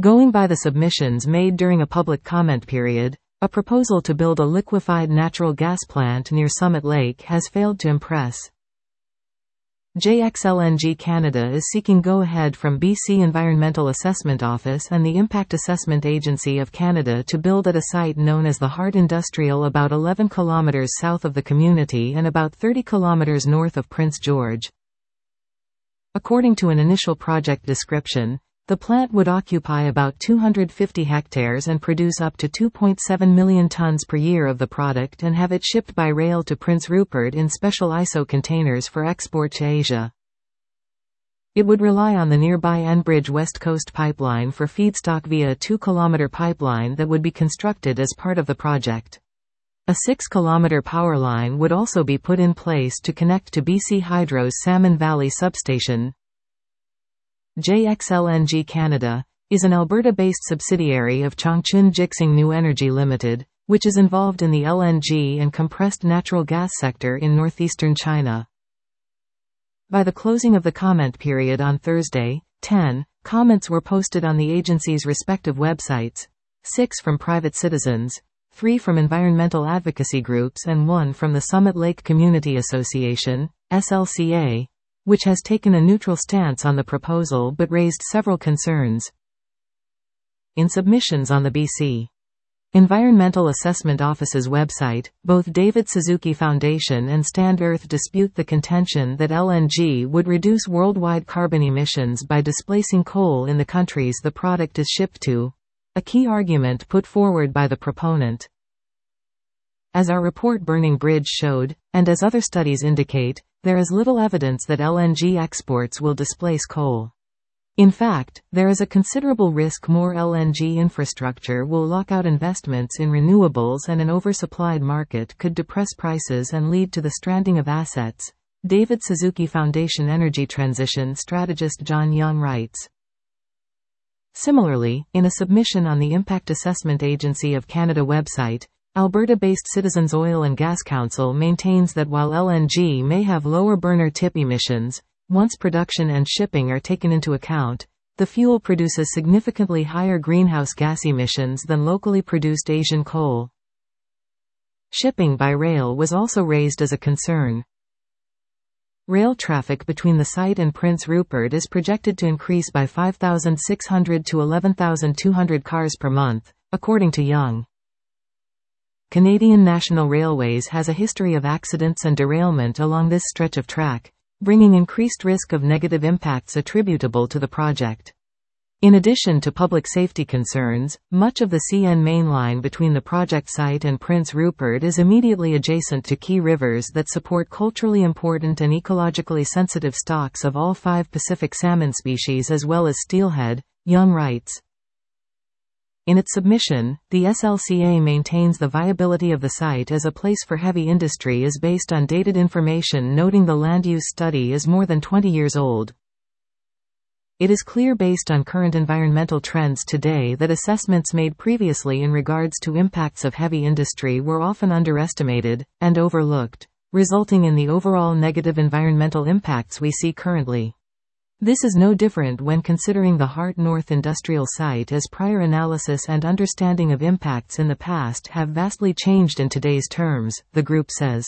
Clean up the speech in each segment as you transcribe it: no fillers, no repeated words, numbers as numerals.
Going by the submissions made during a public comment period, a proposal to build a liquefied natural gas plant near Summit Lake has failed to impress. JXLNG Canada is seeking go-ahead from BC Environmental Assessment Office and the Impact Assessment Agency of Canada to build at a site known as the Heart Industrial, about 11 km south of the community and about 30 km north of Prince George. According to an initial project description, the plant would occupy about 250 hectares and produce up to 2.7 million tons per year of the product and have it shipped by rail to Prince Rupert in special ISO containers for export to Asia. It would rely on the nearby Enbridge West Coast Pipeline for feedstock via a 2-kilometer pipeline that would be constructed as part of the project. A 6-kilometer power line would also be put in place to connect to BC Hydro's Salmon Valley substation. JXLNG Canada is an Alberta-based subsidiary of Chongqing Jixing New Energy Limited, which is involved in the LNG and compressed natural gas sector in northeastern China. By the closing of the comment period on Thursday, 10 comments were posted on the agency's respective websites, 6 from private citizens, 3 from environmental advocacy groups and 1 from the Summit Lake Community Association, SLCA, which has taken a neutral stance on the proposal but raised several concerns. In submissions on the BC Environmental Assessment Office's website, both David Suzuki Foundation and Stand Earth dispute the contention that LNG would reduce worldwide carbon emissions by displacing coal in the countries the product is shipped to, a key argument put forward by the proponent. As our report Burning Bridge showed, and as other studies indicate, there is little evidence that LNG exports will displace coal. In fact, there is a considerable risk more LNG infrastructure will lock out investments in renewables and an oversupplied market could depress prices and lead to the stranding of assets. David Suzuki Foundation energy transition strategist John Young writes. Similarly, in a submission on the Impact Assessment Agency of Canada website, Alberta-based Citizens Oil and Gas Council maintains that while LNG may have lower burner tip emissions, once production and shipping are taken into account, the fuel produces significantly higher greenhouse gas emissions than locally produced Asian coal. Shipping by rail was also raised as a concern. Rail traffic between the site and Prince Rupert is projected to increase by 5,600 to 11,200 cars per month, according to Young. Canadian National Railways has a history of accidents and derailment along this stretch of track, bringing increased risk of negative impacts attributable to the project. In addition to public safety concerns, much of the CN main line between the project site and Prince Rupert is immediately adjacent to key rivers that support culturally important and ecologically sensitive stocks of all 5 Pacific salmon species as well as steelhead, Young writes. In its submission, the SLCA maintains the viability of the site as a place for heavy industry is based on dated information, noting the land use study is more than 20 years old. It is clear based on current environmental trends today that assessments made previously in regards to impacts of heavy industry were often underestimated and overlooked, resulting in the overall negative environmental impacts we see currently. This is no different when considering the Heart North industrial site, as prior analysis and understanding of impacts in the past have vastly changed in today's terms, the group says.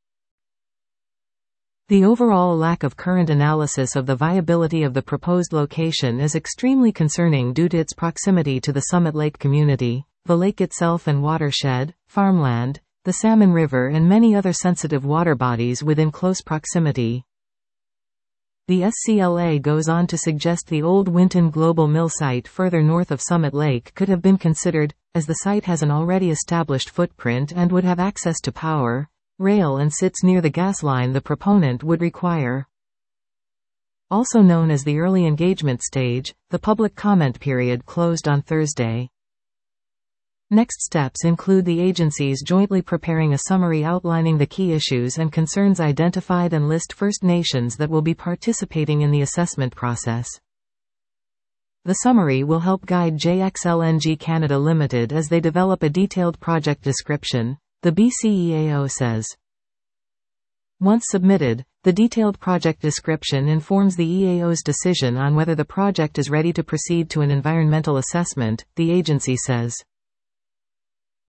The overall lack of current analysis of the viability of the proposed location is extremely concerning due to its proximity to the Summit Lake community, the lake itself and watershed, farmland, the Salmon River and many other sensitive water bodies within close proximity. The SCLA goes on to suggest the old Winton Global Mill site further north of Summit Lake could have been considered, as the site has an already established footprint and would have access to power, rail and sits near the gas line the proponent would require. Also known as the early engagement stage, the public comment period closed on Thursday. Next steps include the agencies jointly preparing a summary outlining the key issues and concerns identified and list First Nations that will be participating in the assessment process. The summary will help guide JXLNG Canada Limited as they develop a detailed project description, the BCEAO says. Once submitted, The detailed project description informs the EAO's decision on whether the project is ready to proceed to an environmental assessment, the agency says.